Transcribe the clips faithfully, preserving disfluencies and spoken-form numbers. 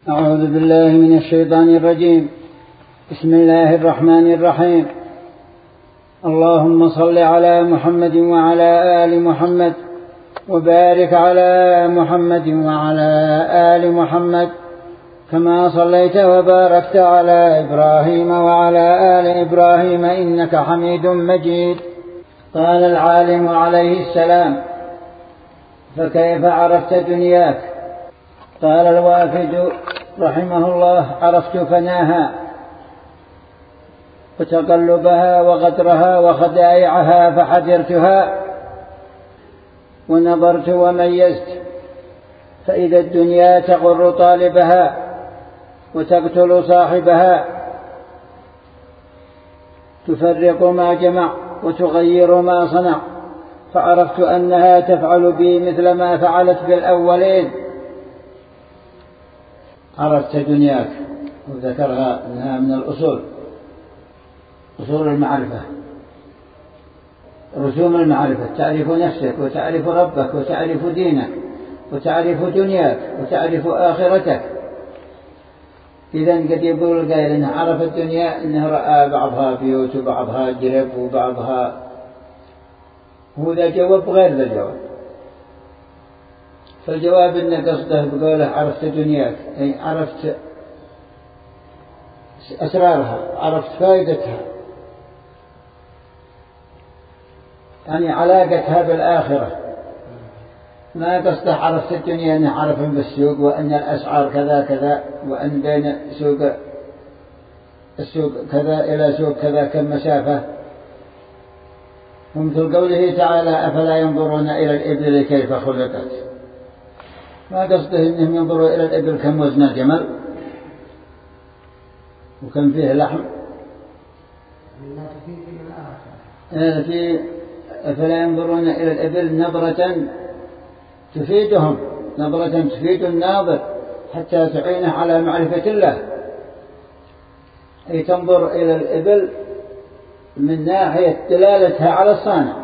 أعوذ بالله من الشيطان الرجيم. بسم الله الرحمن الرحيم. اللهم صل على محمد وعلى آل محمد وبارك على محمد وعلى آل محمد كما صليت وباركت على إبراهيم وعلى آل إبراهيم إنك حميد مجيد. قال العالم عليه السلام: فكيف عرفت دنياك؟ قال الوافد رحمه الله: عرفت فناها وتقلبها وغدرها وخدائعها فحذرتها ونظرت وميزت، فإذا الدنيا تغر طالبها وتقتل صاحبها، تفرق ما جمع وتغير ما صنع، فعرفت أنها تفعل بي مثل ما فعلت بالأولين. عرفت دنياك، وذكرها أنها من الأصول، أصول المعرفة، رسوم المعرفة. تعرف نفسك وتعرف ربك وتعرف دينك وتعرف دنياك وتعرف آخرتك. إذن قد يقول القائل إنه عرف الدنيا إنه رأى بعضها بيوت وبعضها جرب وبعضها، هو ذا جواب غير ذا الجواب. فالجواب إن قصده بقوله عرفت دنياك، أي عرفت أسرارها، عرفت فائدتها، يعني علاقتها بالآخرة. ما قصده عرفت الدنيا أنه عرف بالسوق وأن الأسعار كذا كذا، وأن بين سوق السوق كذا إلى سوق كذا كم مسافة، ومثل قوله تعالى: أفلا ينظرون إلى الإبل كيف خلقت. ما قصده إنهم ينظروا إلى الإبل كم وزن الجمل وكم فيه لحم. في أفلا ينظرون إلى الإبل نظرة تفيدهم، نظرة تفيد الناظر حتى تعينه على معرفة الله، أي تنظر إلى الإبل من ناحية دلالتها على الصانع،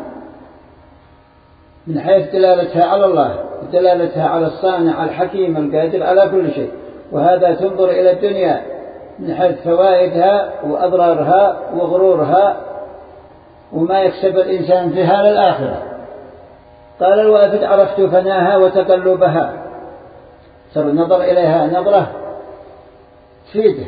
من حيث دلالتها على الله، دلالتها على الصانع الحكيم القادر على كل شيء. وهذا تنظر إلى الدنيا من حيث فوائدها وأضرارها وغرورها وما يكسب الإنسان فيها للآخرة. قال الوافد: عرفت فناها وتقلبها، صار النظر إليها نظرة تفيده،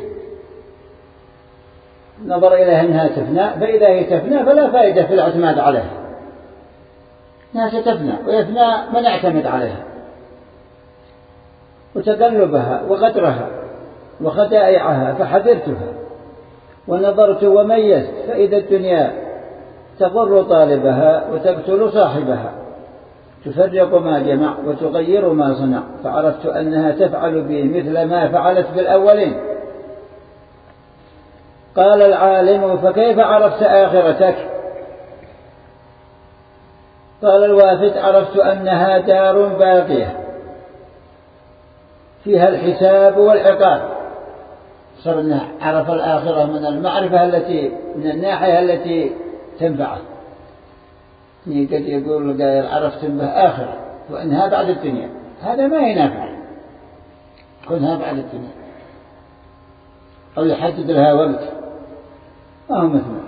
نظر إليها أنها تفنى، فإذا هي تفنى فلا فائدة في الاعتماد عليها، أنها ستفنى ويفنى من اعتمد عليها. وتقلبها وغدرها وخدائعها فحذرتها ونظرت وميزت، فإذا الدنيا تضر طالبها وتقتل صاحبها، تفرق ما جمع وتغير ما صنع، فعرفت أنها تفعل به مثل ما فعلت بالأولين. قال العالم: فكيف عرفت آخرتك؟ قال الوافد: عرفت أنها دار باقية فيها الحساب والعقاب. صرنا عرف الآخرة من المعرفة التي من الناحية التي تنفعه. قد يقول القائل: عرفت به آخرة وأنها بعد الدنيا، هذا ما ينفع، كونها بعد الدنيا، أو يحدد لها وقت، ما هو مثله.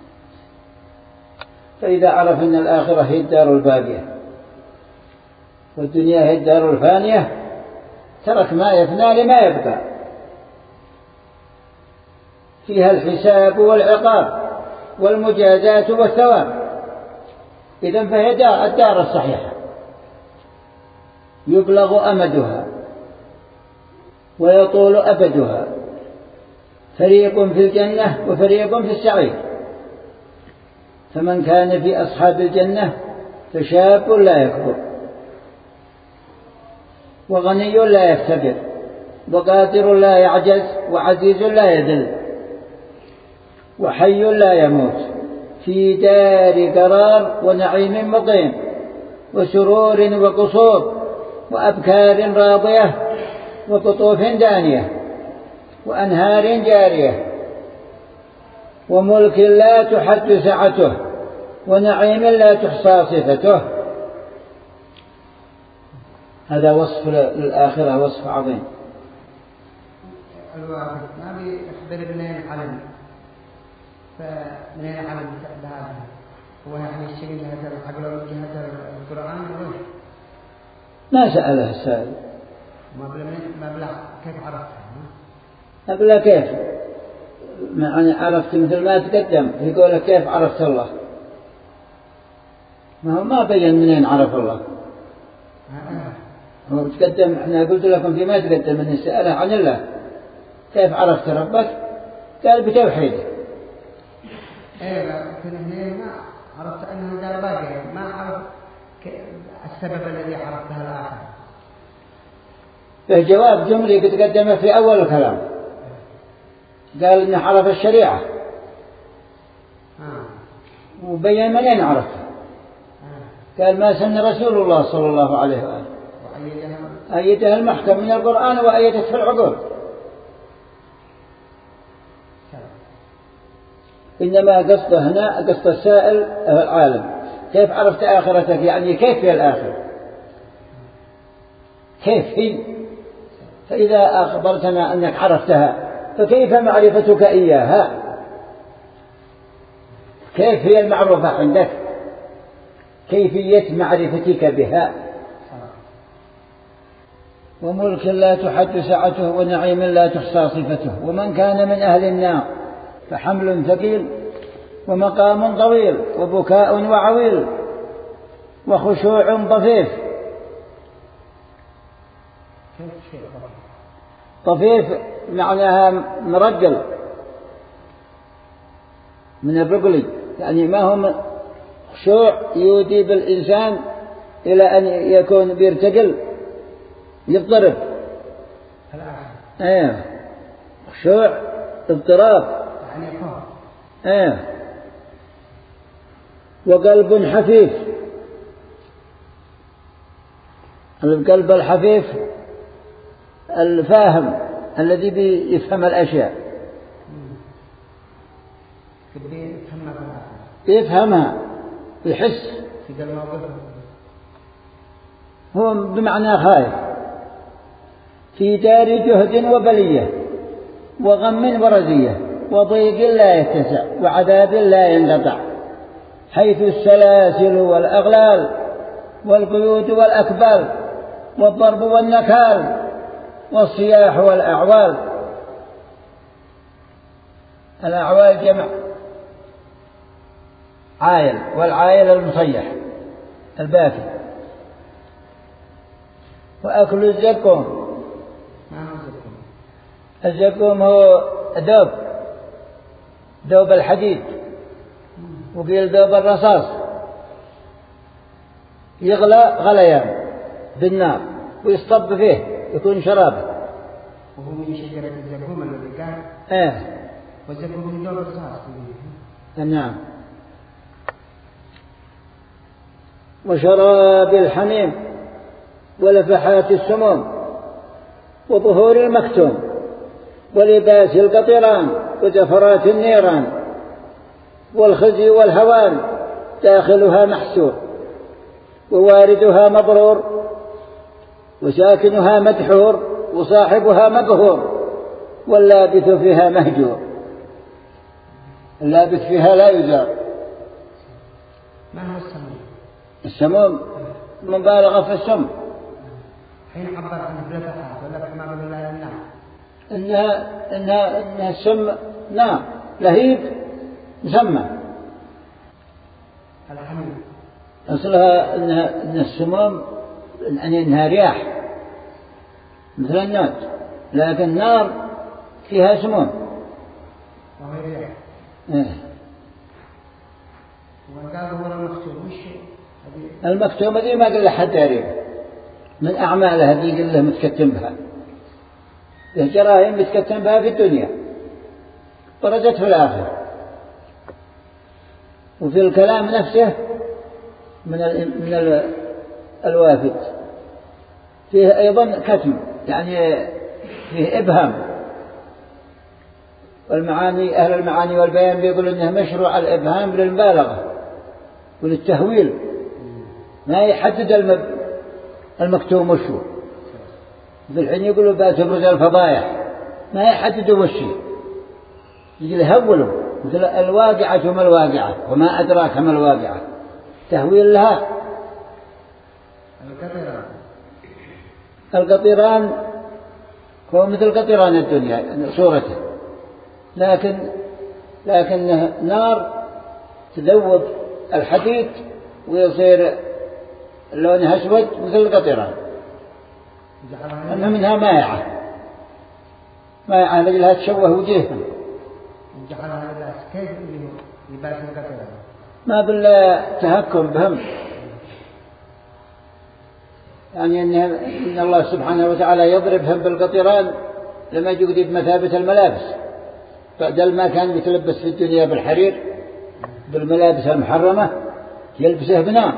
فإذا عرف أن الآخرة هي الدار الباقية والدنيا هي الدار الفانية، ترك ما يفنى لما يبقى، فيها الحساب والعقاب والمجازات والثواب. إذن فهي دار الدار الصحيحة يبلغ أمدها ويطول أبدها، فريق في الجنة وفريق في السعير. فمن كان في أصحاب الجنة فشاب لا يكبر، وغني لا يفتقر، وقادر لا يعجز، وعزيز لا يذل، وحي لا يموت، في دار قرار ونعيم مقيم، وسرور وقصور، وأبكار راضية، وقطوف دانية، وأنهار جارية، وملك لا تحد سعته، ونعيم لا تحصى صفته. هذا وصف للآخرة، وصف عظيم. الواحد ما بيخبر منين علم، فمنين علم بهذا؟ هو يعني الشيء اللي هذا العقل من هذا القرآن ولا؟ ما سأله السائل. ما بلا ما بلا كيف عرفتها؟ ما بلا كيف؟ يعني عرفت مثل ما تقدم يقول كيف عرفت الله؟ ما هو ما بين منين عرف الله. هو تقدم احنا قلت لكم فيما تقدم ان سأله عن الله كيف عرفت ربك؟ قال بتوحيده. ايه لكن هنا ما عرفت انه قال باقي ما عرف السبب الذي عرف به الاخر. فجواب جملي تقدمه في اول الكلام قال انه عرف الشريعة آه. وبين منين عرفه. آه. قال ما سن رسول الله صلى الله عليه وآله أيدها المحكم من القرآن وأيدت في العقول. إنما قصده هنا قصد السائل العالم كيف عرفت آخرتك يعني كيف هي الآخرة كيف هي. فإذا أخبرتنا أنك عرفتها فكيف معرفتك إياها؟ كيف هي المعروفة عندك؟ كيفية معرفتك بها؟ وملك لا تحد سعته ونعيم لا تحصى صفته. ومن كان من أهل النار فحمل ثقيل ومقام طويل وبكاء وعويل وخشوع ضفيف. ضفيف معناها مرجل من الرجل يعني ما هو خشوع يودي بالإنسان إلى أن يكون بيرتجل يضطرب. ايه خشوع اضطراب ايه. وقلب حفيف. القلب الحفيف الفاهم الذي بيفهم الأشياء يفهمها يحس هو بمعنى خايف في دار جهد وبلية وغم ورزية وضيق لا يتسع وعذاب لا ينقطع حيث السلاسل والأغلال والقيود والأكبال والضرب والنكال والصياح والأعوال. الأعوال جمع عايل والعايل المصيح الباكي. وأكل الزقوم. الزقوم هو ذوب ذوب الحديد وقيل ذوب الرصاص يغلى غليان بالنار ويصطب فيه يكون شرابه. وهو من شجرة الزقوم الذي قال ايه والزقوم من ذوب الرصاص. نعم. وشراب الحميم ولفحات السموم وظهور المكتوم ولباس القطران وزفرات النيران والخزي والهوان داخلها محسور وواردها مضرور وساكنها مدحور وصاحبها مقهور واللابث فيها مهجور. اللابث فيها لا يزار. ما هو السموم؟ السموم مبالغة في السم. حين عبر عن الفلفحات ولا ما بين الله النار إنها إنها إنها السم نار لهيب مسمى. الحميم أصلها إنها إن السموم يعني إنها رياح مثل النوت لكن النار فيها سموم. وهي رياح. إيه. وقال هو المكتوم وش المكتوم دي ما قل لحد تقريبا من أعمالها دي قل له متكتم بها الجرائم متكتم بها في الدنيا ورجت في الآخرة. وفي الكلام نفسه من ال من ال الوافد فيه أيضا كتم يعني فيه إبهام. والمعاني أهل المعاني والبيان بيقول إنه مشروع الإبهام للمبالغة وللتهويل ما يحدد المكتوم وشو. في الحين يقولوا بتبرز الفضايح ما يحددوا وش يجي يهولوا مثل الواقعة وما الواقعة وما أدراك ما الواقعة، تهويل لها. القطيران القطيران هو مثل قطيران الدنيا صورته، لكن لكنه نار تذوب الحديد ويصير لونها أسود مثل القطيران، أنها منها مائعة مائعة لجلها تشوه وجيههم. جعلها لباس كيف لباس القطيران؟ ما بالتهكم بهم، يعني أن الله سبحانه وتعالى يضربهم بالقطيران لما يجي بمثابة الملابس، بدل ما كان يتلبس في الدنيا بالحرير بالملابس المحرمة يلبسه بنار،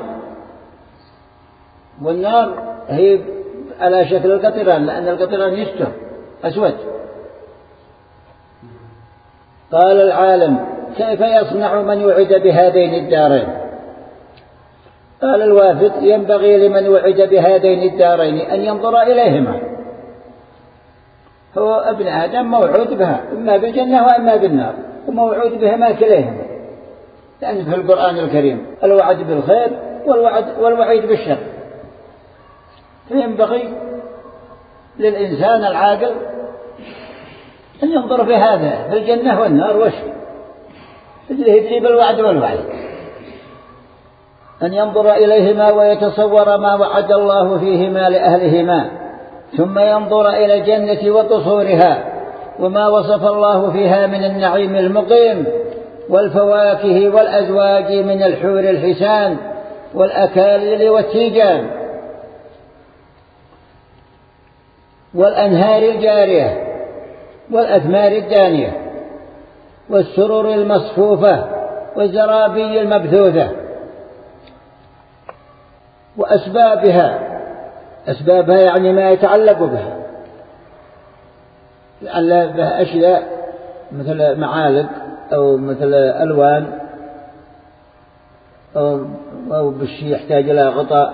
والنار هي على شكل القطيران لأن القطيران يستر أسود. قال العالم كيف يصنع من وعد بهذين الدارين؟ قال الوافد ينبغي لمن وعد بهذين الدارين أن ينظر إليهما. هو ابن آدم موعود بها إما بالجنة وإما بالنار، وموعود بهما كليهما، لأن في القرآن الكريم الوعد بالخير والوعد والوعيد بالشر، فينبغي للإنسان العاقل أن ينظر في هذا في الجنة والنار وش اللي يجيب الوعد والوعيد، أن ينظر إليهما ويتصور ما وعد الله فيهما لأهلهما، ثم ينظر إلى الجنة وقصورها وما وصف الله فيها من النعيم المقيم والفواكه والأزواج من الحور الحسان والأكاليل والتيجان والأنهار الجارية والأثمار الدانية والسرور المصفوفة والزرابي المبثوثة وأسبابها. أسبابها يعني ما يتعلق بها، لعل بها أشياء مثل معالق أو مثل ألوان أو, أو بالشيء يحتاج إلى غطاء.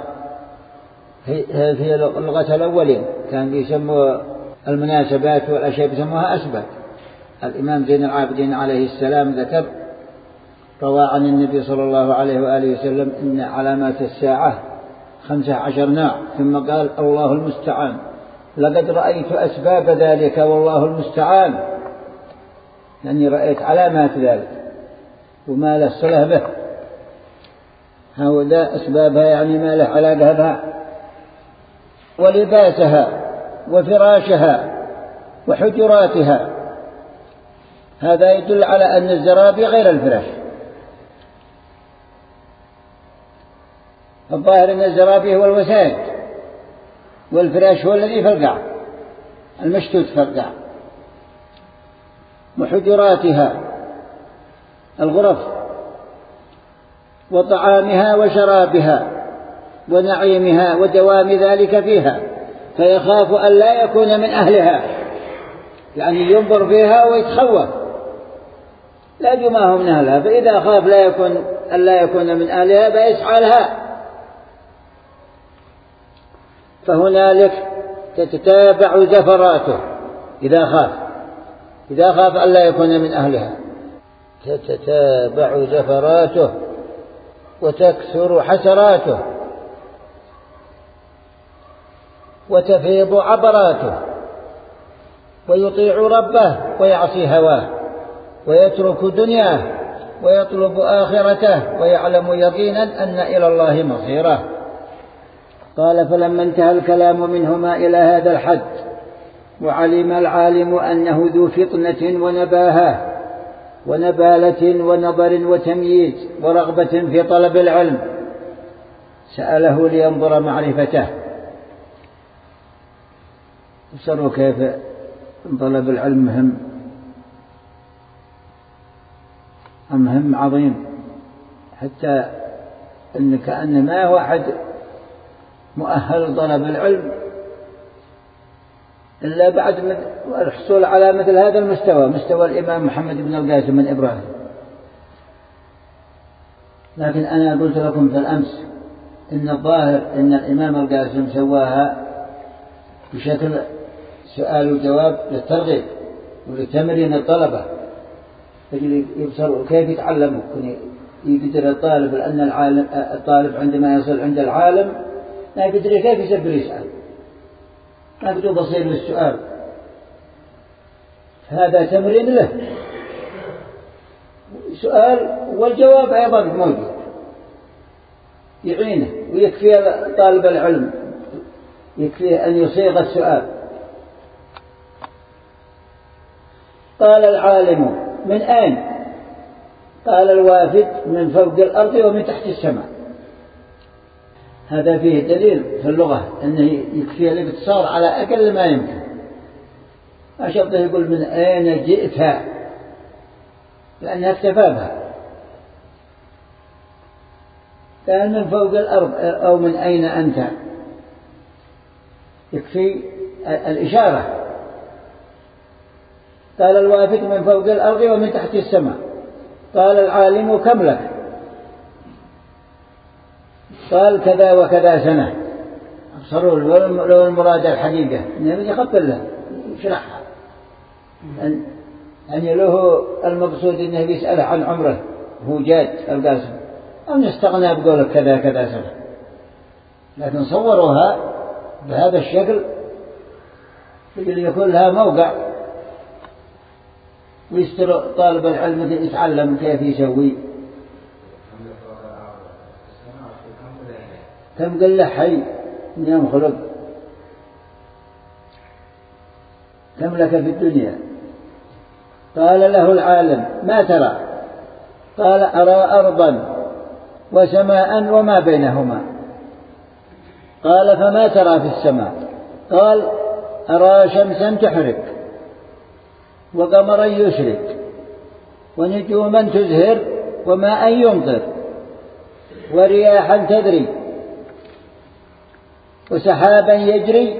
في لغة الأولين كان بيسموا المناسبات والأشياء بيسموها أسباب. الإمام زين العابدين عليه السلام ذكر روى عن النبي صلى الله عليه وآله وسلم إن علامات الساعة خمسة عشر نوع، ثم قال الله المستعان، لقد رأيت أسباب ذلك والله المستعان، لأني رأيت علامات ذلك وما له صلة به. هؤلاء أسبابها يعني ما له علاقة بها. ولباسها وفراشها وحجراتها، هذا يدل على أن الزرابي غير الفراش. الظاهر أن الزرابي هو الوسائد والفراش هو الذي في القاع المشتوت في القاع. وحجراتها الغرف وطعامها وشرابها ونعيمها ودوام ذلك فيها، فيخاف أن لا يكون من أهلها، يعني ينظر فيها ويتخوف لا جماه من أهلها، فإذا خاف لا يكون أن لا يكون من أهلها فيسعى لها. فهنالك تتتابع زفراته إذا خاف إذا خاف أن لا يكون من أهلها، تتتابع زفراته وتكثر حسراته وتفيض عبراته، ويطيع ربه ويعصي هواه ويترك دنياه ويطلب آخرته ويعلم يقينا أن إلى الله مصيره. قال فلما انتهى الكلام منهما إلى هذا الحد وعلم العالم أنه ذو فطنة ونباهة ونبالة ونظر وتمييز ورغبة في طلب العلم، سأله لينظر معرفته. تسألوا كيف طلب العلم مهم مهم عظيم، حتى أن كأن ما واحد مؤهل طلب العلم إلا بعد الحصول على مثل هذا المستوى، مستوى الإمام محمد بن القاسم من إبراهيم. لكن أنا قلت لكم في الأمس إن الظاهر إن الإمام القاسم سواها بشكل سؤال وجواب للترغيب، ولتمرين الطلبة يبصروا كيف يتعلموا. يقدر الطالب لأن العالم الطالب عندما يصل عند العالم لا يقدر كيف يسبر يسأل، ما يقدر بصير للسؤال. هذا تمرين له، سؤال والجواب أيضا موجود يعينه، ويكفي طالب العلم يكفيه أن يصيغ السؤال. قال العالم من أين؟ قال الوافد من فوق الأرض ومن تحت السماء. هذا فيه دليل في اللغة أنه يكفي الاقتصار على أقل ما يمكن. أشرطه يقول من أين جئت، لأنها اكتفى بها. قال من فوق الأرض أو من أين أنت، يكفي الإشارة. قال الوافد من فوق الأرض ومن تحت السماء. قال العالم كم لك؟ قال كذا وكذا سنة. أبصروا لو المراد الحقيقة يخبر له يشرحها، أن أن له المقصود أنه بيسأله عن عمره هو جاد القاسم، أو نستغنى بقولك كذا كذا سنة. لكن صوروها بهذا الشكل يكون لها موقع، ويستر طالب العلم يتعلم كيف يسوي. كم قال له حي من يوم خلق، كم لك في الدنيا؟ قال له العالم ما ترى؟ قال أرى أرضا وسماء وما بينهما. قال فما ترى في السماء؟ قال أرى شمسا تحرق وقمرا يشرق ونجوما تزهر وماء يمطر ورياحا تدري وسحابا يجري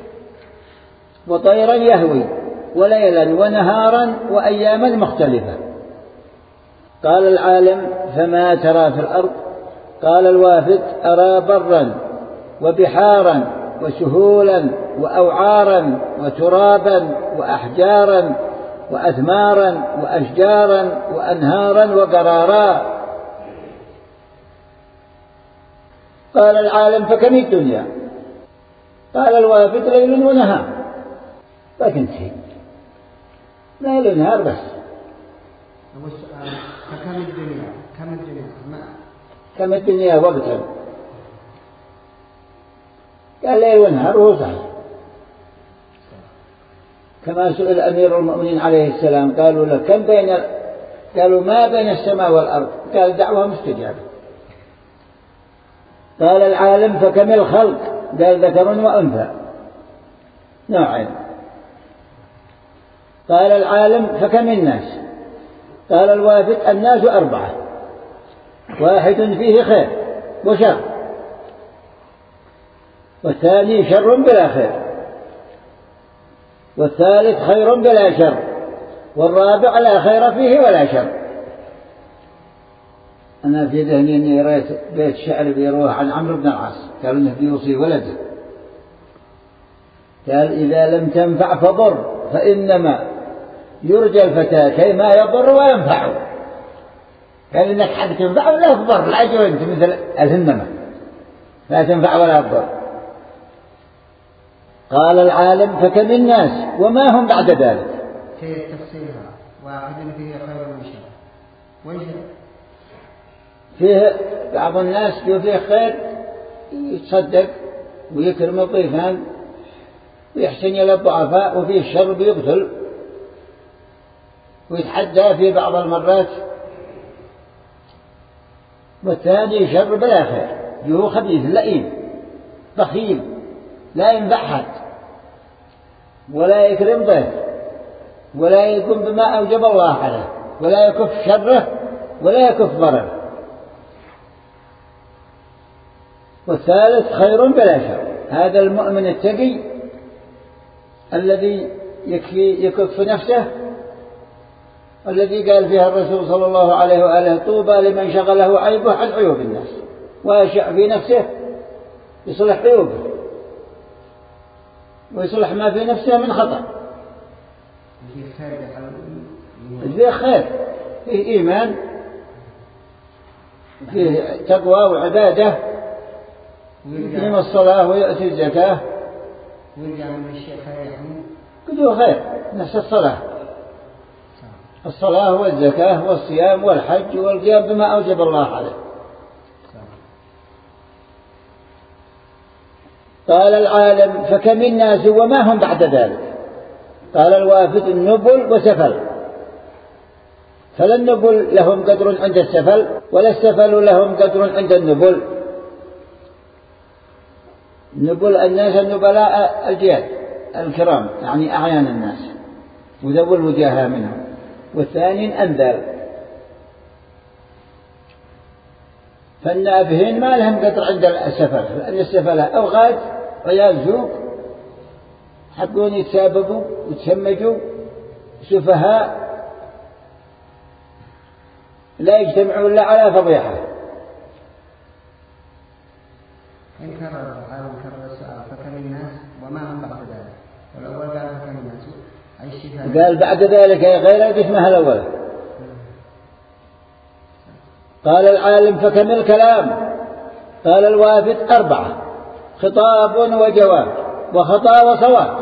وطيرا يهوي وليلا ونهارا وأياما مختلفة. قال العالم فما ترى في الأرض؟ قال الوافد أرى برا وبحارا وسهولا وأوعارا وترابا وأحجارا وأثمارا وأشجارا وأنهارا وقرارا. قال العالم فكم الدنيا؟ قال الوافد ليل ونهار. لكن شيء ليل ونهار بس. فكم الدنيا؟ كم الدنيا؟ ما كم الدنيا وقتا؟ قال ليل ونهار وهو صحيح. كما سئل أمير المؤمنين عليه السلام قالوا له كم بين، قالوا ما بين السماء والأرض، قال دعوة مستجابة. قال العالم فكم الخلق؟ قال ذكر وأنثى نوعين. قال العالم فكم الناس؟ قال الوافد الناس أربعة، واحد فيه خير وشر، والثاني شر بلا خير، والثالث خير بلا شر، والرابع لا خير فيه ولا شر. أنا في ذهني أني رأيت بيت شعر بيروه عن عمرو بن العاص، قال إنه بيوصي ولده، قال إذا لم تنفع فضر، فإنما يرجى الفتى كيما يضر وينفع. قال إنك حد تنفع ولا تضر، لا جو أنت مثل الهنمة لا تنفع ولا تضر. قال العالم فكم الناس وما هم بعد ذلك؟ في تفسيرها واحد فيه خير من شر ويشر. فيه بعض الناس فيه خير يتصدق ويكرم الضيفان ويحسن إلى الضعفاء، وفيه الشر بيقتل ويتحدى في بعض المرات. والثاني شر بلا خير، هو خبيث لئيم بخيل لا ينفع حد ولا يكرم ضيف ولا يقوم بما أوجب الله عليه ولا يكف شره ولا يكف ضرره. والثالث خير بلا شر، هذا المؤمن التقي الذي يكفي يكف نفسه، الذي قال فيها الرسول صلى الله عليه وآله طوبى لمن شغله عيبه عن عيوب الناس ويشع في نفسه يصلح عيوبه ويصلح ما في نفسه من خطأ. في خير فيه خير، فيه إيمان، فيه تقوى وعبادة، يقيم الصلاة ويؤتي الزكاة ويرجع من الشيء خير يعني كله خير. نفس الصلاة، الصلاة والزكاة والصيام والحج والقيام بما أوجب الله عليه. قال العالم فكم الناس وما هم بعد ذلك. قال الوافد النبل وسفل، فلا النبل لهم قدر عند السفل ولا السفل لهم قدر عند النبل. نبل الناس النبلاء الجياد الكرام يعني أعيان الناس وذوي الوجاهة منهم، والثاني أنذل. فالنابهين ما لهم قدر عند السفل، لأن السفلة أوغاد عيال زوق حقون يتسابقوا ويتسمجوا سفهاء لا يجتمعوا إلا على فضيحة. إن كرر العالم كرر السؤال فكم الناس وما هم بعد ذلك، والأول قال فكم الناس أي شيء قال بعد ذلك غير القسمة الأولى. قال العالم فكم الكلام. قال الوافد أربعة، خطاب وجواب وخطا وصواب.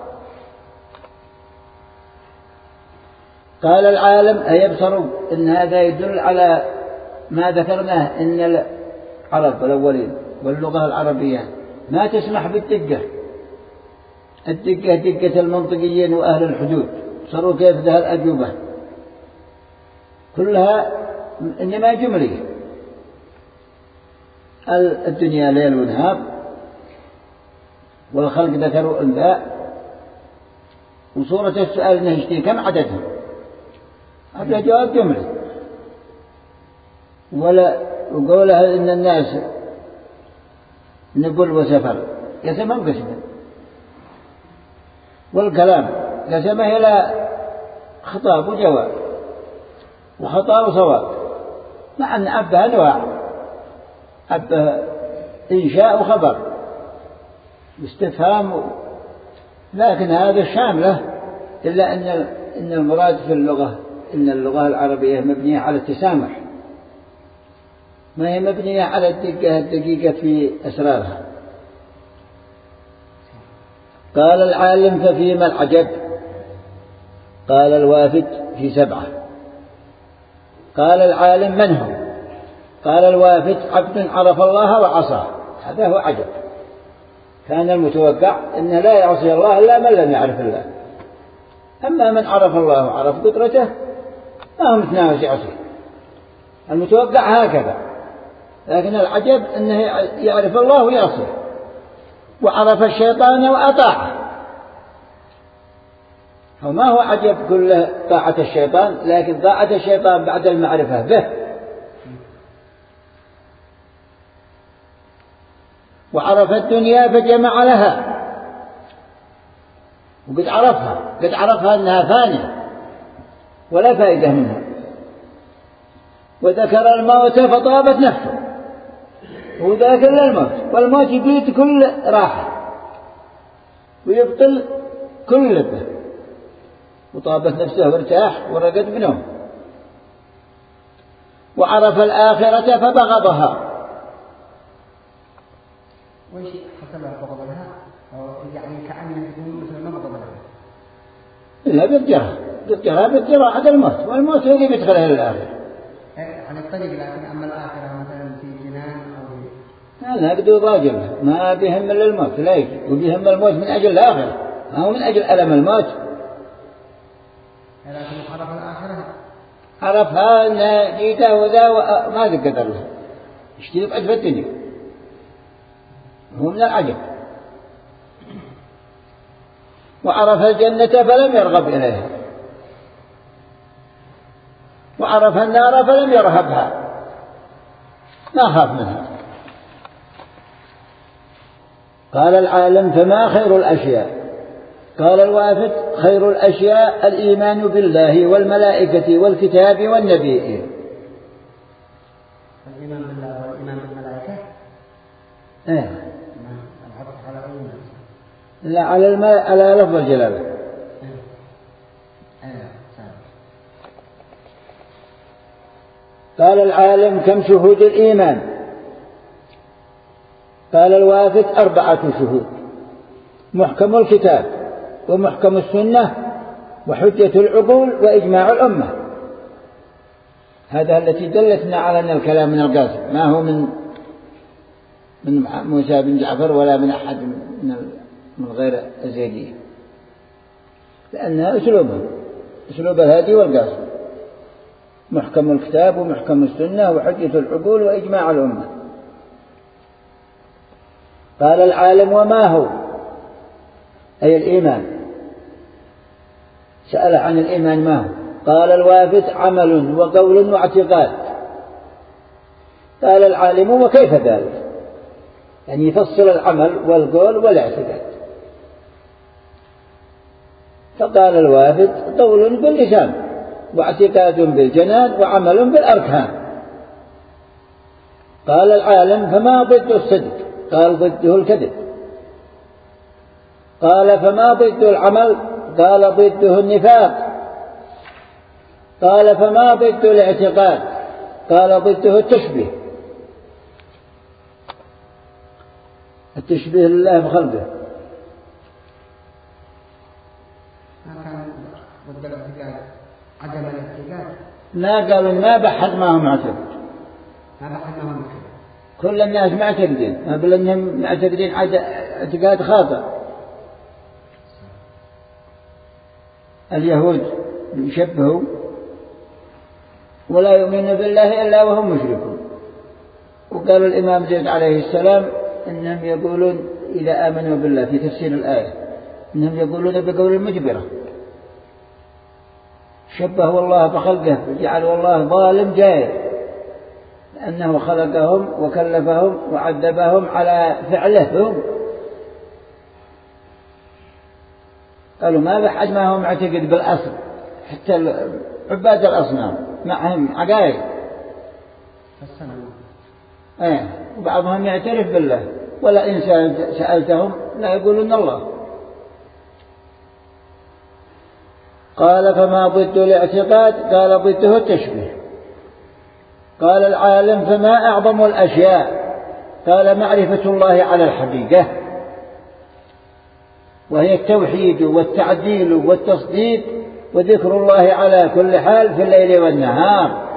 قال العالم أيبصروا إن هذا يدل على ما ذكرناه إن العرب الأولين واللغة العربية ما تسمح بالدقة. الدقة دقة المنطقيين وأهل الحدود، صاروا كيف ذا الأجوبة كلها إنما جملية. الدنيا ليل ونهار والخلق ذكروا أنثى، وصورة السؤال إنه يشتي كم عددهم، هذا جواب جملي. ولا وقولها إن الناس نقول وسفر قسمهم قسما، والكلام قسمه إلى خطاب وجواب وخطا وصواب، مع أن أبها أنواع، أبها إنشاء وخبر استفهام، لكن هذا شامله. إلا أن إن المراد في اللغة إن اللغة العربية مبنية على التسامح، ما هي مبنية على الدقة الدقيقة في أسرارها. قال العالم ففيما العجب. قال الوافد في سبعة. قال العالم من هو. قال الوافد عبد عرف الله وعصاه، هذا هو عجب. كان المتوقع أنه لا يعصي الله إلا من لم يعرف الله، أما من عرف الله وعرف قدرته ما هو متناوز يعصيه. المتوقع هكذا، لكن العجب أنه يعرف الله ويعصيه، وعرف الشيطان وأطاعه. وما هو عجب كله طاعة الشيطان، لكن طاعة الشيطان بعد المعرفة به. وعرف الدنيا فجمع لها، وقد عرفها قد عرفها أنها فانية ولا فائدة منها. وذكر الموت فطابت نفسه، وذاكر للموت، والموت يبيد كل راحة ويبطل كل لذة. وطابت نفسه وارتاح ورقد بنوم. وعرف الآخرة فبغضها. وش حصل له بغض لها؟ أو يعني كأنه يكون مثل ما بغض لها. إلا بيرجعها بيرجعها بيرجعها حتى الموت، والموت هو اللي بيدخلها للآخرة. عن الطريق، لكن أما الآخرة مثلا في جنان أو هذا بدو راجل ما بيهم إلا الموت، لا يجي وبيهم الموت من أجل الآخرة، ما هو من أجل ألم الموت. لكن عرف الآخرة، عرفها أن جيته وذا وما تقدر له يشتري بعد في الدنيا، هو من العجب. وعرف الجنة فلم يرغب إليها، وعرف النار فلم يرهبها، ما خاف منها. قال العالم فما خير الأشياء. قال الوافد خير الأشياء الإيمان بالله والملائكة والكتاب والنبيين. الإيمان بالله والإيمان بالملائكة إيه العطف على الإيمان لا على الم... على لفظ الجلالة. قال العالم: كم شهود الإيمان؟ قال الوافد: أربعة شهود: محكم الكتاب، ومحكم السنة، وحجة العقول، وإجماع الأمة. هذا التي دلتنا على أن الكلام من القاسم، ما هو من من موسى بن جعفر ولا من أحد من من غير الزيدية، لأنها أسلوبهم أسلوب الهادي والقاسم: محكم الكتاب ومحكم السنة وحجة العقول وإجماع الأمة. قال العالم: وما هو؟ أي الإيمان. سأل عن الإيمان ما هو؟ قال الوافد: عمل وقول واعتقاد. قال العالم: وكيف ذلك؟ يعني يفصل العمل والقول والاعتقاد. فقال الوافد: قول باللسان، واعتقاد بالجنان، وعمل بالأركان. قال العالم: فما ضد الصدق؟ قال: ضده الكذب. قال: فما ضد العمل؟ قال: ضده النفاق. قال: فما ضد الاعتقاد؟ قال: ضده التشبيه. التشبيه لله بخلقه. ضد الاعتقاد عدم الاعتقاد. ما قالوا ما بحث ما هو معتقد، ما بحث ما هو معتقد. كل الناس معتقدين، ما بل أنهم معتقدين اعتقاد خاطئ. اليهود يشبهوا ولا يؤمنون بالله إلا وهم مشركون. وقال الإمام زيد عليه السلام إنهم يقولون إذا آمنوا بالله في تفسير الآية إنهم يقولون بقول المجبرة، شبهوا الله بخلقه، جعلوا الله ظالم جائر، لأنه خلقهم وكلفهم وعذبهم على فعلهم. قالوا ما بحد ما هم معتقد بالأصل، حتى عباد الأصنام معهم عقائد. ايه وبعضهم يعترف بالله، ولا إن سألتهم لا يقولون الله. قال: فما ضد الاعتقاد؟ قال: ضده التشبيه. قال العالم: فما أعظم الأشياء؟ قال: معرفة الله على الحقيقة، وهي التوحيد والتعديل والتصديق وذكر الله على كل حال في الليل والنهار.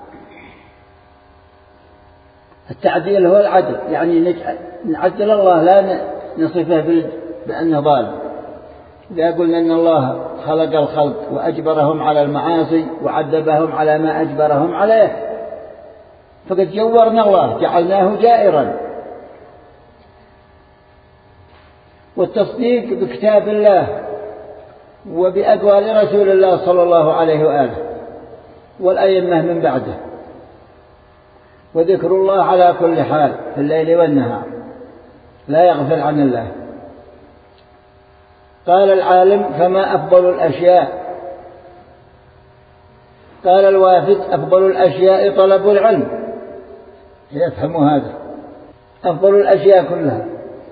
التعديل هو العدل، يعني نعدل الله لا نصفه بأنه ظالم. إذا قلنا أن الله خلق الخلق وأجبرهم على المعاصي وعذبهم على ما أجبرهم عليه فقد جورنا الله، جعلناه جائرا. والتصديق بكتاب الله وبأقوال رسول الله صلى الله عليه وآله والأئمة من بعده، وذكر الله على كل حال في الليل والنهار، لا يغفل عن الله. قال العالم: فما أفضل الأشياء؟ قال الوافد: أفضل الأشياء طلب العلم. يفهموا هذا، أفضل الأشياء كلها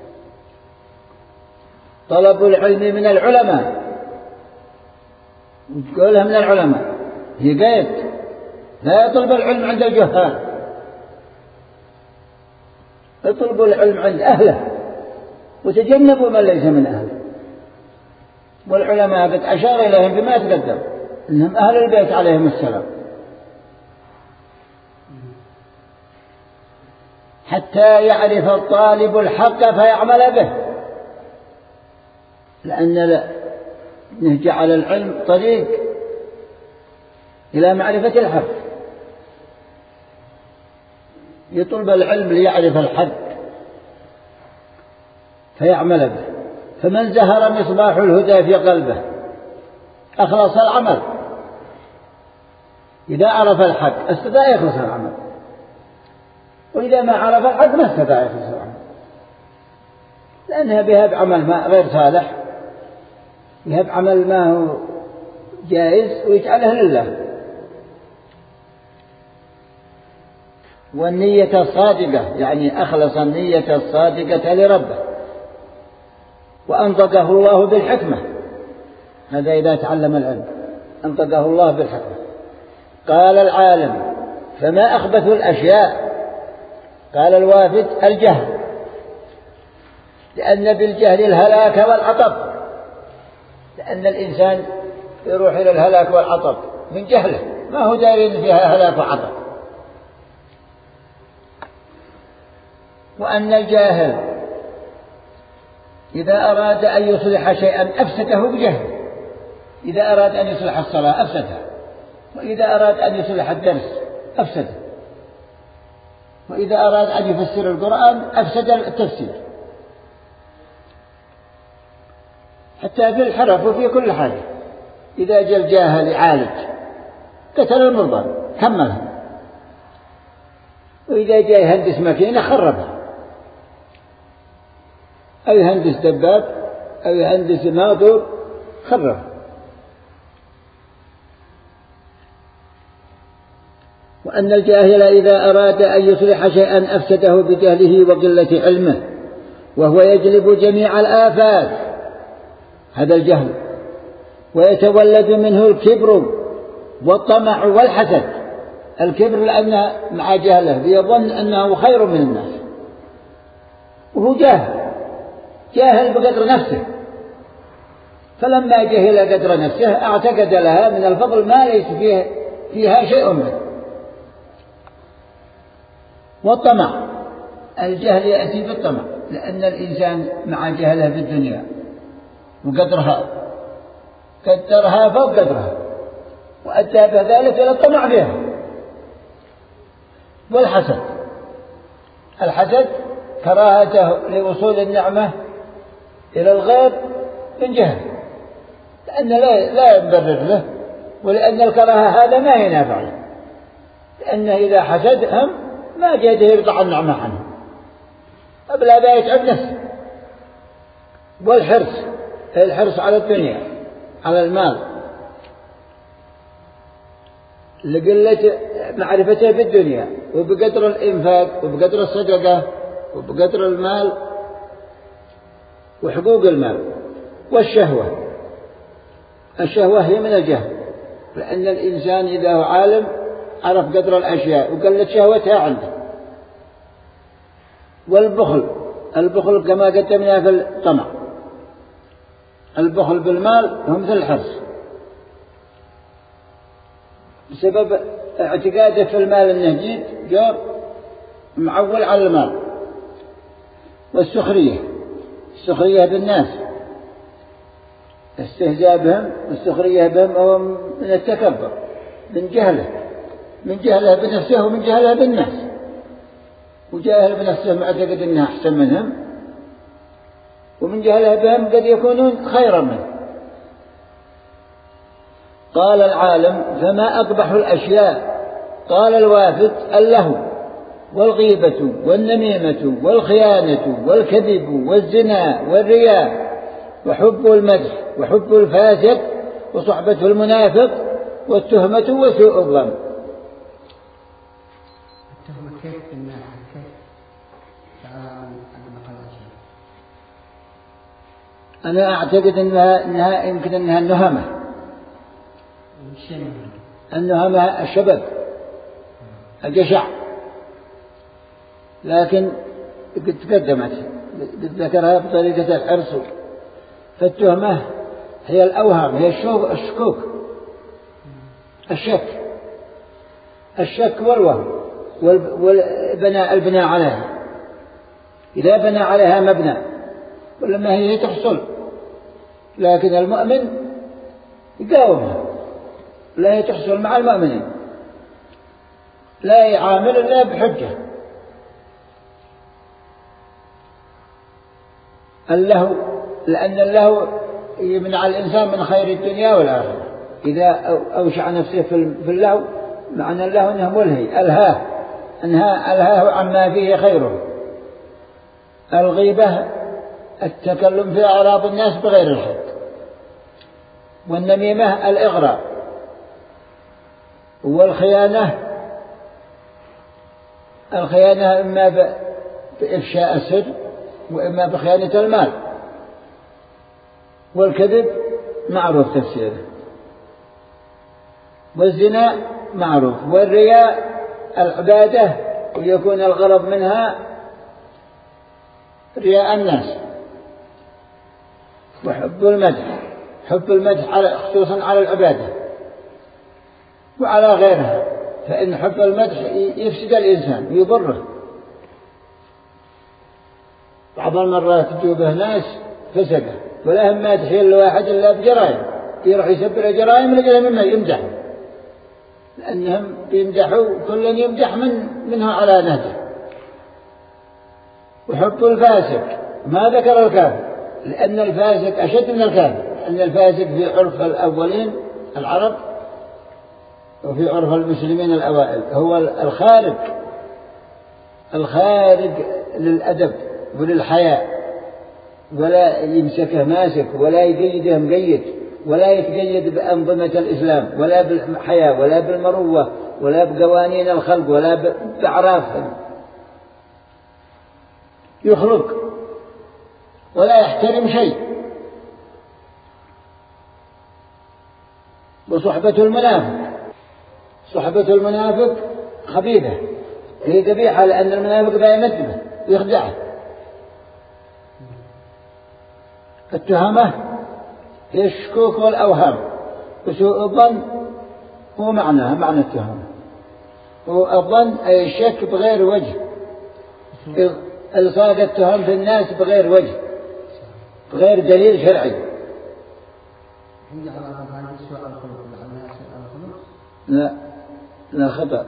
طلب العلم من العلماء. وتقولها من العلماء هي قيد، لا يطلب العلم عند الجهال، اطلبوا العلم عند أهله وتجنبوا من ليس من أهله. والعلماء قد أشار إليهم بما تقدم إنهم أهل البيت عليهم السلام، حتى يعرف الطالب الحق فيعمل به، لأن نجعل العلم طريق إلى معرفة الحق. يطلب العلم ليعرف الحق فيعمل به. فمن زهر مصباح الهدى في قلبه أخلص العمل. إذا عرف الحق استطاع يخلص العمل، وإذا ما عرف الحق ما استطاع يخلص العمل، لأنها بهب عمل ما غير صالح، يهب عمل ما هو جائز ويجعله لله. والنية الصادقة يعني أخلص النية الصادقة لربه، وأنطقه الله بالحكمة. هذا إذا تعلم العلم أنطقه الله بالحكمة. قال العالم: فما أخبث الأشياء؟ قال الوافد الجهل، لأن بالجهل الهلاك والعطب، لأن الإنسان يروح إلى الهلاك والعطب من جهله، ما هو داري إن فيها هلاك وعطب. وأن الجاهل إذا أراد أن يصلح شيئا أفسده بجهل، إذا أراد أن يصلح الصلاة أفسدها، وإذا أراد أن يصلح الدرس أفسده، وإذا أراد أن يفسر القرآن أفسد التفسير، حتى في الحرف وفي كل حاجة. إذا جاء الجاهل يعالج قتل المرضى كملها، وإذا جاء يهندس ماكينة خربها، أو يهندس دباب أو يهندس ناظور خربها. وأن الجاهل إذا أراد أن يصلح شيئا أفسده بجهله وقلة علمه، وهو يجلب جميع الآفات، هذا الجهل، ويتولد منه الكبر والطمع والحسد. الكبر لأنه مع جهله يظن أنه خير من الناس، وهو جاهل، جاهل بقدر نفسه، فلما جهل قدر نفسه اعتقد لها من الفضل ما ليس فيه فيها شيء منه. والطمع، الجهل يأتي بالطمع، لأن الإنسان مع جهله في الدنيا وقدرها قدرها فوق قدرها، وأدى بذلك إلى الطمع بها. والحسد، الحسد كراهته لوصول النعمة إلى الغير من جهل، لأن لا لا يبرر له، ولأن الكراهة هذا ما ينافع له، لأنه إذا حسدهم ما جاده يرضع النعمة عنه، أبلا ذا يتعب نفسه. والحرص، الحرص على الدنيا، على المال، لقلة معرفته بالدنيا، وبقدر الإنفاق وبقدر الصدقة وبقدر المال وحقوق المال. والشهوة، الشهوة هي من الجهل، لأن الإنسان إذا هو عالم عرف قدر الأشياء وقلت شهوتها عنده. والبخل، البخل كما قدمنا في الطمع، البخل بالمال هو مثل الحرص، بسبب اعتقاده في المال انه جيد جار معول على المال. والسخرية، السخرية بالناس، استهزاء بهم والسخرية بهم هو من التكبر، من جهله، من جهله بنفسه ومن جهله بالناس. وجاهل بنفسه معتقد انه احسن منهم، ومن جهله بهم قد يكونون خيرا منه. قال العالم فما أقبح الأشياء؟ قال الوافد اللهو والغيبة والنميمة والخيانة والكذب والزنا والرياء وحب المدح وحب الفاسق وصحبة المنافق والتهمة وسوء الظن. التهمة كيف الناس كيف أنا أعتقد أنها, إنها يمكن أنها النهمة، النهمة الشباب الجشع، لكن قد تقدمت ذكرها بطريقة الحرص. فالتهمة هي الأوهام، هي الشكوك، الشك الشك والوهم والبناء البناء عليها. إذا بنى عليها مبنى ولما هي تحصل، لكن المؤمن يقاومها، لا تحصل مع المؤمنين، لا يعامل إلا بحجة. اللهو، لأن اللهو يمنع الإنسان من خير الدنيا والآخرة. إذا أوشع نفسه في اللهو، معنى اللهو أنه ملهي، ألهاه أنها ألهاه عما فيه خيره. الغيبة التكلم في أعراض الناس بغير الحق. والنميمة الإغراء. والخيانة، الخيانة إما بإفشاء السر وإما بخيانة المال. والكذب معروف تفسيره. والزنا معروف. والرياء العبادة ويكون الغرض منها رياء الناس. وحب المدح، حب المدح على خصوصا على العبادة وعلى غيرها، فإن حب المدح يفسد الإنسان ويضره. بعض المرات تجوبه ناس فسقه ولا هم مادح إلا واحد إلا بجرائم، يروح يسبر جرائم لجل مما يمدح، لأنهم يمدحوا كل يمدح من منه على نهجه. وحب الفاسق ما ذكر الكافر، لأن الفاسق أشد من الكافر، لأن الفاسق في عرف الأولين العرب وفي عرف المسلمين الأوائل هو الخارج الخارج للأدب وللحياء، ولا يمسكه ماسك ولا يقيده مقيد، ولا يتقيد بأنظمة الإسلام ولا بالحياة ولا بالمروة ولا بقوانين الخلق ولا بأعرافهم، يخرج ولا يحترم شيء. وصحبة المنافق، صحبة المنافق خبيثة، هي قبيحة، لأن المنافق لا يمدبه ويخدعه. التهمة هي الشكوك والأوهام، وسوء الظن هو معناها معنى التهمة، والظن أي الشك بغير وجه، إلصاق التهم في الناس بغير وجه بغير دليل شرعي. لا لا خطأ.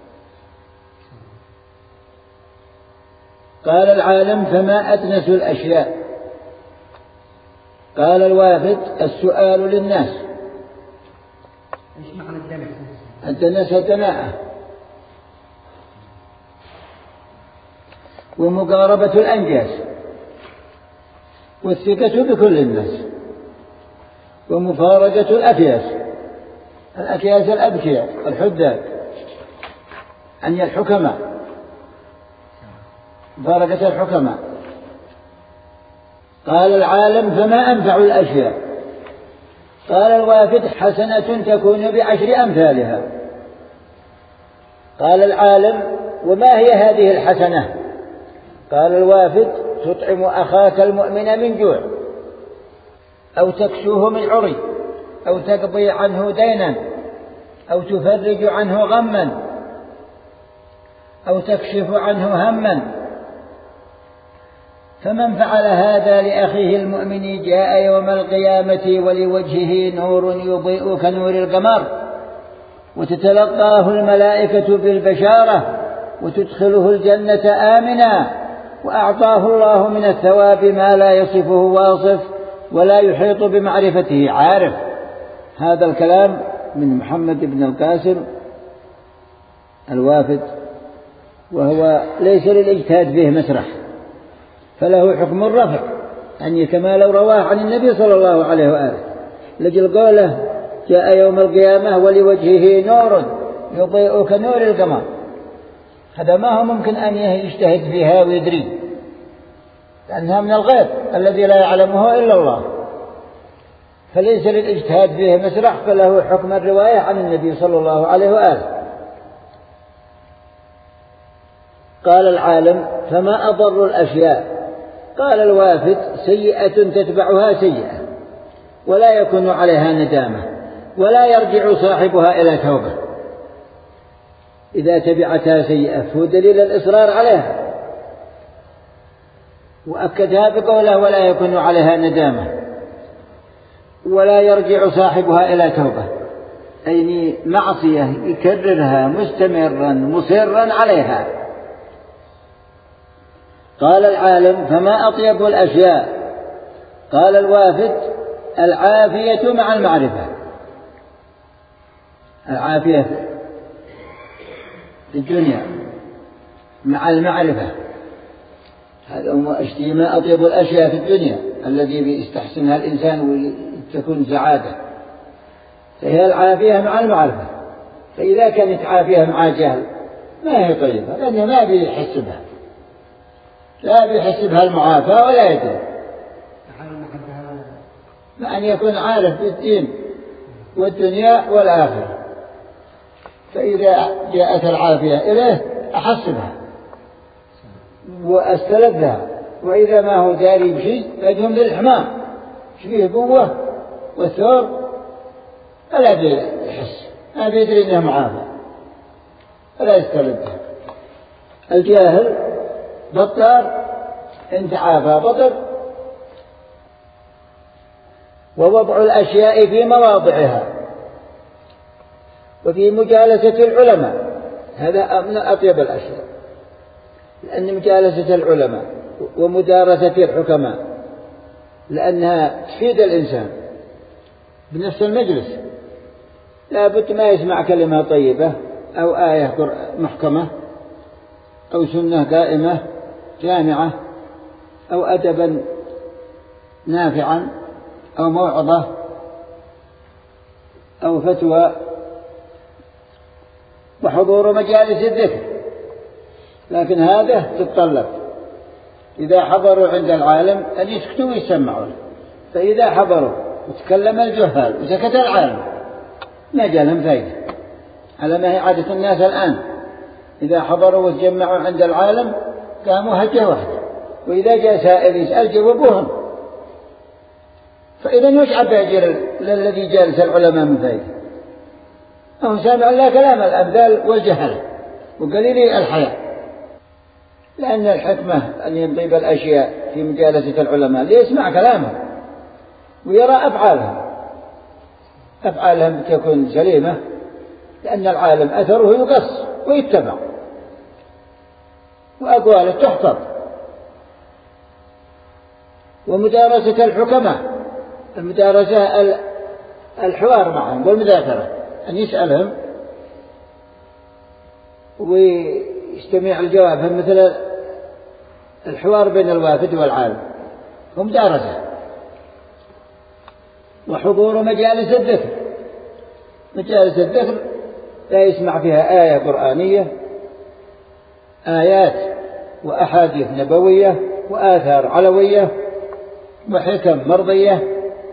قال العالم فما أدنس الأشياء. قال الوافد السؤال للناس. ايش معنى الدنس؟ الدنس الدناءة ومقاربة الأنجاس والثقة بكل الناس ومفارقة الأكياس. الأكياس الأبكياء الحداد أن الحكماء، مفارقة الحكماء. قال العالم فما أنفع الأشياء. قال الوافد حسنة تكون بعشر أمثالها. قال العالم وما هي هذه الحسنة؟ قال الوافد تطعم أخاك المؤمن من جوع، أو تكسوه من عري، أو تقضي عنه دينا، أو تفرج عنه غما، أو تكشف عنه هما. فمن فعل هذا لأخيه المؤمن جاء يوم القيامة ولوجهه نور يضيء كنور القمر، وتتلقاه الملائكة بالبشارة وتدخله الجنة آمنا، وأعطاه الله من الثواب ما لا يصفه واصف ولا يحيط بمعرفته عارف. هذا الكلام من محمد بن القاسم الوافد، وهو ليس للاجتهاد فيه مسرح، فله حكم الرفع، يعني كما لو رواه عن النبي صلى الله عليه وآله، لجل قوله جاء يوم القيامة ولوجهه نور يضيء كنور القمر. هذا ما هو ممكن أن يجتهد فيها ويدري، لأنها من الغيب الذي لا يعلمه إلا الله، فليس للاجتهاد فيه مسرح، فله حكم الرواية عن النبي صلى الله عليه وآله. قال العالم فما أضر الأشياء. قال الوافد سيئة تتبعها سيئة ولا يكون عليها ندامة ولا يرجع صاحبها إلى توبة. إذا تبعتها سيئة فهو دليل الإصرار عليها، وأكدها بقوله ولا يكون عليها ندامة ولا يرجع صاحبها إلى توبة، أي معصية يكررها مستمرا مصرا عليها. قال العالم فما أطيب الأشياء. قال الوافد العافية مع المعرفة. العافية في الدنيا مع المعرفة، هذا ما أطيب الأشياء في الدنيا الذي بيستحسنها الإنسان وتكون سعادة، فهي العافية مع المعرفة. فإذا كانت عافية مع جهل ما هي طيبة، لأنه ما بيحسبها، لا بيحسبها المعافاة ولا يدري. مع أن يكون عارف بالدين والدنيا والآخرة. فإذا جاءت العافية إليه أحسبها وأستلذها، وإذا ما هو داري بشيء فيدهم للحمام فيه قوة وثور فلا بيحس، ما بيدري إنه معافى فلا يستلذها. الجاهل بطار إن تعافى بطر. ووضع الأشياء في مواضعها وفي مجالسة العلماء، هذا من أطيب الأشياء، لأن مجالسة العلماء ومدارسة الحكماء لأنها تفيد الإنسان بنفس المجلس. لا بد ما يسمع كلمة طيبة أو آية محكمة أو سنة دائمة جامعة أو أدبا نافعا أو موعظة أو فتوى وحضور مجالس الذكر. لكن هذا تتطلب إذا حضروا عند العالم أن يسكتوا ويسمعوا، فإذا حضروا وتكلم الجهال وسكت العالم ما جاء لهم فايدة، على ما هي عادة الناس الآن. إذا حضروا وتجمعوا عند العالم قاموا هجة واحدة، وإذا جاء سائل يسأل جوابوهم، فإذا يشعب بأجر للذي جالس العلماء من فايدة؟ أو سامع لا كلام الأبذال والجهل وقليل الحياة. لأن الحكمة أن يمضي بالأشياء في مجالسة العلماء ليسمع كلامهم ويرى أفعالهم، أفعالهم تكون سليمة، لأن العالم أثره يقص ويتبع وأقواله تحفظ. ومدارسة الحكماء، المدارسة الحوار معهم والمذاكرة، أن يسألهم ويستمع الجواب، مثل الحوار بين الوافد والعالم ومدارسة. وحضور مجالس الذكر، مجالس الذكر لا يسمع فيها آية قرآنية، آيات وأحاديث نبوية وآثار علوية وحكم مرضية.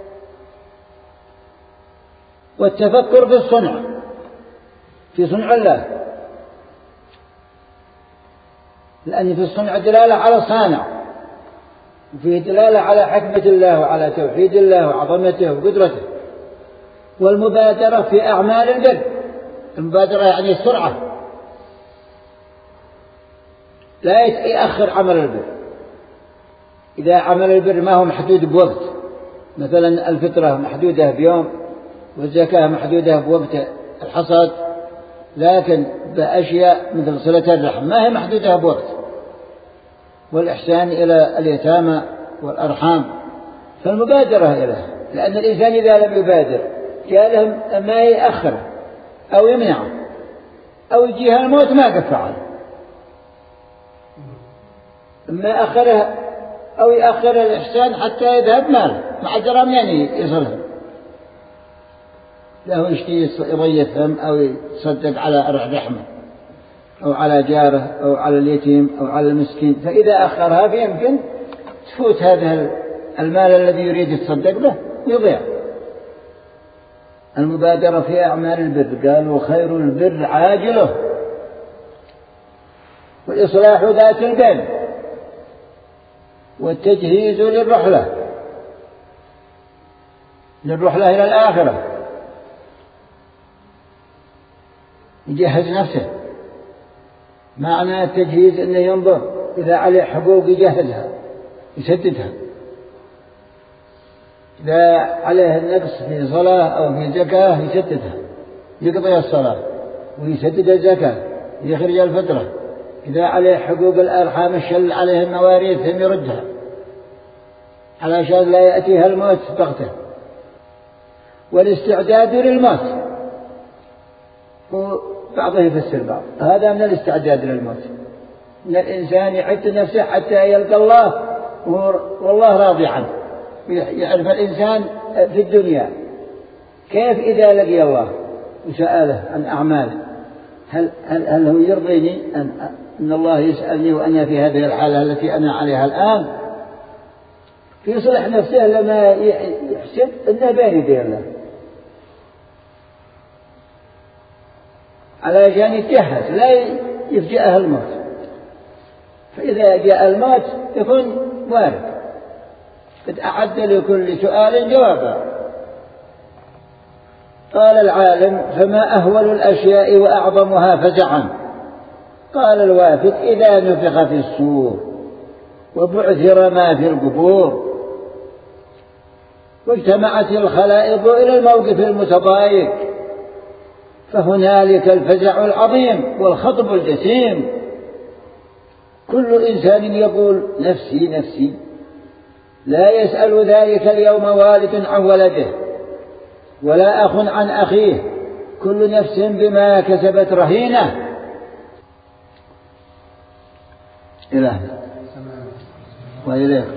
والتفكر في الصنع، في صنع الله، لأن في الصنع دلالة على الصانع، وفيه دلالة على حكمة الله وعلى توحيد الله وعظمته وقدرته. والمبادرة في أعمال البر، المبادرة يعني السرعة، لا يأخر عمل البر. إذا عمل البر ما هو محدود بوقت، مثلا الفطرة محدودة بيوم والزكاة محدودة بوقت الحصاد، لكن بأشياء مثل صلة الرحم ما هي محدودة بوقت، والإحسان إلى اليتامى والأرحام، فالمبادرة إليه. لأن الإنسان إذا لم يبادر جاء لهم ما يأخر أو يمنع أو يجيها الموت ما قد فعل، ما أخره أو يأخر الإحسان حتى يذهب ماله مع درهم يعني يصلهم، له يشتي يضيفهم أو يصدق على رحمه أو على جاره أو على اليتيم أو على المسكين، فإذا أخرها فيمكن تفوت هذا المال الذي يريد يتصدق به ويضيع. المبادرة في أعمال البر، قالوا خير البر عاجله وإصلاح ذات البين والتجهيز للرحلة للرحلة إلى الآخرة، يجهز نفسه. معنى التجهيز أنه ينظر إذا عليه حقوق يجهزها يسددها، إذا عليه النقص في صلاة أو في زكاة يسددها، يقضي الصلاة ويسدد الزكاة يخرج الفطرة، إذا عليه حقوق الأرحام الشل عليه المواريث هم يردها علشان لا يأتيها الموت بغته. والاستعداد للموت، وبعضه يفسر بعض، هذا من الاستعداد للموت، إن الإنسان يعد نفسه حتى يلقى الله والله راضي عنه. يعرف الإنسان في الدنيا كيف إذا لقي الله وسأله عن أعماله، هل, هل, هل هو يرضيني أن, أن الله يسألني وأنا في هذه الحالة التي أنا عليها الآن؟ يصلح نفسه لما يحسب أنه بين يدي الله. علشان يتجهز لا يفجأه الموت، فإذا جاء الموت يكون وارد قد أعد لكل سؤال جوابا. قال العالم: فما أهول الأشياء وأعظمها فزعا؟ قال الوافد: إذا نفخ في الصور وبعثر ما في القبور واجتمعت الخلائق إلى الموقف المتضايق، فهنالك الفزع العظيم والخطب الجسيم. كل إنسان يقول: نفسي نفسي، لا يسأل ذلك اليوم والد عن ولده ولا أخ عن أخيه، كل نفس بما كسبت رهينة. إلهنا وإليك.